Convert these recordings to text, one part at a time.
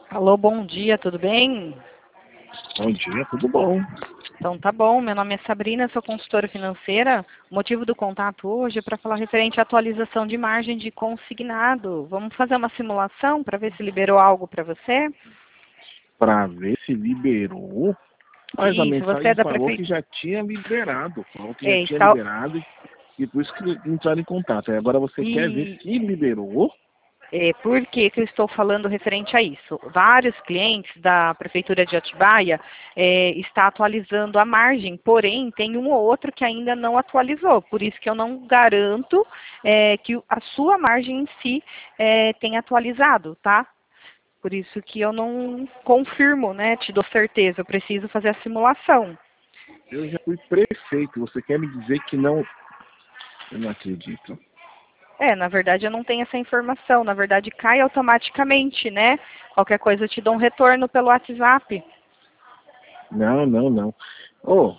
Alô, bom dia, tudo bem? Bom dia, tudo bom? Então tá bom, meu nome é Sabrina, sou consultora financeira. O motivo do contato hoje é para falar referente à atualização de margem de consignado. Vamos fazer uma simulação para ver se liberou algo para você? Para ver se liberou, mas a Isso, você é mensagem da falou que prefeitura. já tinha liberado. Falou que já É, tinha está... liberado e por isso que entraram em contato. Aí agora você quer ver E se liberou? por que que eu estou falando referente a isso? Vários clientes da Prefeitura de Atibaia está atualizando a margem, porém tem um ou outro que ainda não atualizou, por isso que eu não garanto que a sua margem em si tenha atualizado, tá? Por isso que eu não confirmo, né? Te dou certeza, eu preciso fazer a simulação. Eu já fui prefeito. Você quer me dizer que não? Eu não acredito. Na verdade eu não tenho essa informação, na verdade cai automaticamente, né? Qualquer coisa eu te dou um retorno pelo WhatsApp. Não, não, não. Ô,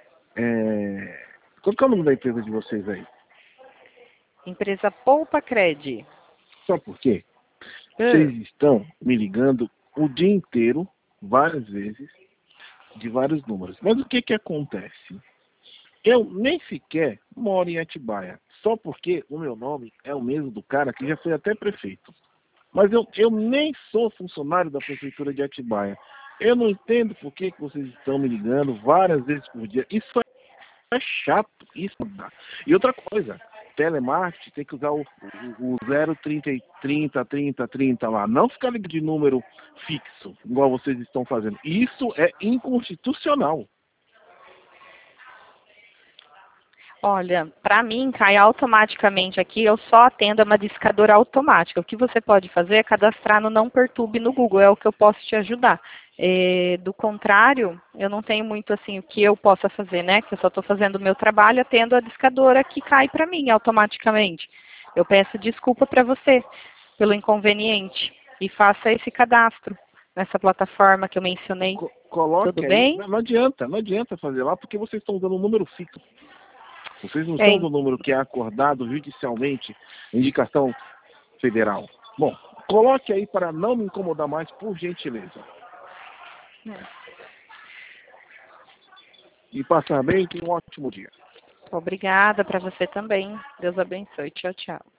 qual que é o nome da empresa de vocês aí? Empresa Poupa Cred. Sabe por quê? Vocês Ah, estão me ligando o dia inteiro, várias vezes, de vários números. Mas o que que acontece? Eu nem sequer moro em Atibaia, só porque o meu nome é o mesmo do cara que já foi até prefeito. Mas eu nem sou funcionário da prefeitura de Atibaia. Eu não entendo por que que vocês estão me ligando várias vezes por dia. Isso é chato, isso não dá. E outra coisa, telemarketing tem que usar o 030 30 30 lá. Não ficar ligando de número fixo, igual vocês estão fazendo. Isso é inconstitucional. olha, para mim cai automaticamente aqui, eu só atendo uma discadora automática. O que você pode fazer é cadastrar no Não Perturbe no Google, é o que eu posso te ajudar. Do contrário, eu não tenho muito assim o que eu possa fazer, né? Que eu só estou fazendo o meu trabalho, atendo a discadora que cai para mim automaticamente. Eu peço desculpa para você pelo inconveniente e faça esse cadastro nessa plataforma que eu mencionei. Tudo Coloque aí. bem? Não, não adianta fazer lá porque vocês estão usando um número fixo. Vocês não estão É, usando o número que é acordado judicialmente, indicação federal. Bom, coloque aí para não me incomodar mais, por gentileza. E passar bem, tenha um ótimo dia. obrigada para você também. Deus abençoe. Tchau, tchau.